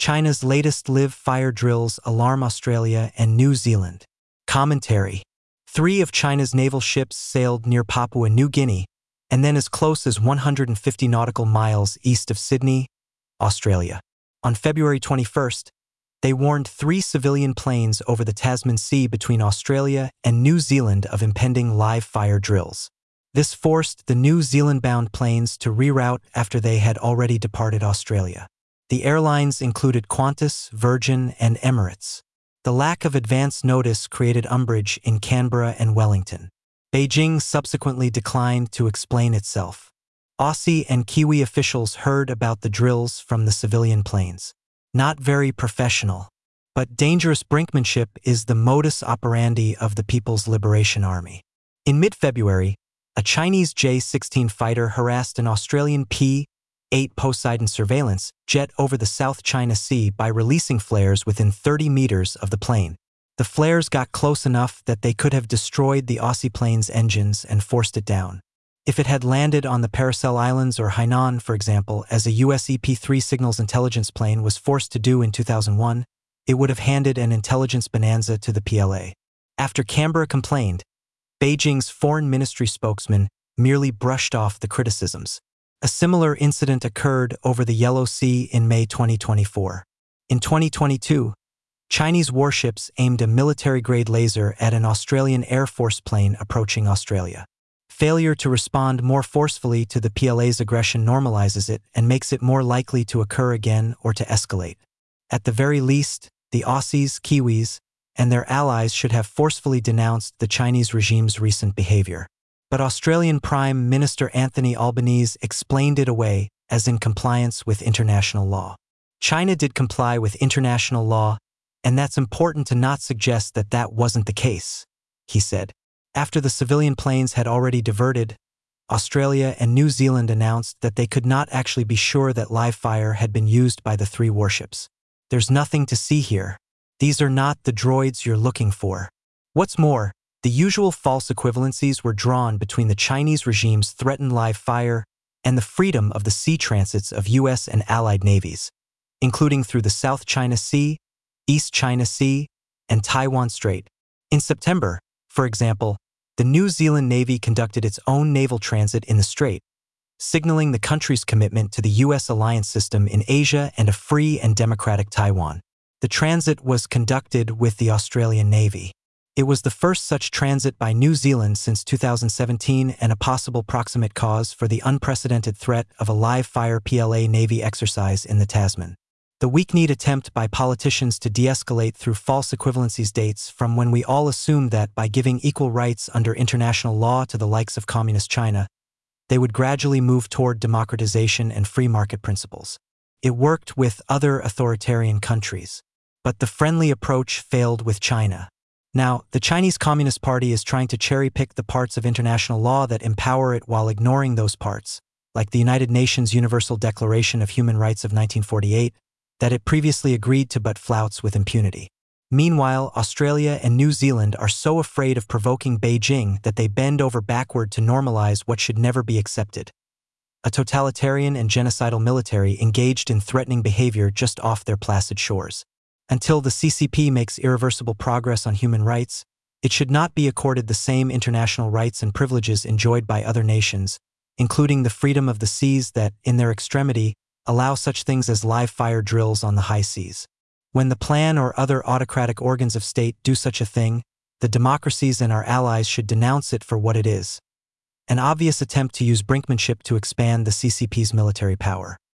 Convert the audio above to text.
China's latest live fire drills alarm Australia and New Zealand. Commentary. 3 of China's naval ships sailed near Papua New Guinea and then as close as 150 nautical miles east of Sydney, Australia. On February 21st, they warned 3 civilian planes over the Tasman Sea between Australia and New Zealand of impending live fire drills. This forced the New Zealand-bound planes to reroute after they had already departed Australia. The airlines included Qantas, Virgin, and Emirates. The lack of advance notice created umbrage in Canberra and Wellington. Beijing subsequently declined to explain itself. Aussie and Kiwi officials heard about the drills from the civilian planes. Not very professional, but dangerous brinkmanship is the modus operandi of the People's Liberation Army. In mid-February, a Chinese J-16 fighter harassed an Australian P-8 Poseidon surveillance jet over the South China Sea by releasing flares within 30 meters of the plane. The flares got close enough that they could have destroyed the Aussie plane's engines and forced it down. If it had landed on the Paracel Islands or Hainan, for example, as a US EP-3 signals intelligence plane was forced to do in 2001, it would have handed an intelligence bonanza to the PLA. After Canberra complained, Beijing's foreign ministry spokesman merely brushed off the criticisms. A similar incident occurred over the Yellow Sea in May 2024. In 2022, Chinese warships aimed a military-grade laser at an Australian Air Force plane approaching Australia. Failure to respond more forcefully to the PLA's aggression normalizes it and makes it more likely to occur again or to escalate. At the very least, the Aussies, Kiwis, and their allies should have forcefully denounced the Chinese regime's recent behavior. But Australian Prime Minister Anthony Albanese explained it away as in compliance with international law. China did comply with international law, and that's important to not suggest that that wasn't the case, he said. After the civilian planes had already diverted, Australia and New Zealand announced that they could not actually be sure that live fire had been used by the 3 warships. There's nothing to see here. These are not the droids you're looking for. What's more, the usual false equivalencies were drawn between the Chinese regime's threatened live fire and the freedom of the sea transits of US and allied navies, including through the South China Sea, East China Sea, and Taiwan Strait. In September, for example, the New Zealand Navy conducted its own naval transit in the strait, signaling the country's commitment to the US alliance system in Asia and a free and democratic Taiwan. The transit was conducted with the Australian Navy. It was the first such transit by New Zealand since 2017 and a possible proximate cause for the unprecedented threat of a live-fire PLA Navy exercise in the Tasman. The weak-kneed attempt by politicians to de-escalate through false equivalencies dates from when we all assumed that by giving equal rights under international law to the likes of Communist China, they would gradually move toward democratization and free market principles. It worked with other authoritarian countries, but the friendly approach failed with China. Now, the Chinese Communist Party is trying to cherry-pick the parts of international law that empower it while ignoring those parts, like the United Nations Universal Declaration of Human Rights of 1948, that it previously agreed to but flouts with impunity. Meanwhile, Australia and New Zealand are so afraid of provoking Beijing that they bend over backward to normalize what should never be accepted: a totalitarian and genocidal military engaged in threatening behavior just off their placid shores. Until the CCP makes irreversible progress on human rights, it should not be accorded the same international rights and privileges enjoyed by other nations, including the freedom of the seas that, in their extremity, allow such things as live fire drills on the high seas. When the Plan or other autocratic organs of state do such a thing, the democracies and our allies should denounce it for what it is: an obvious attempt to use brinkmanship to expand the CCP's military power.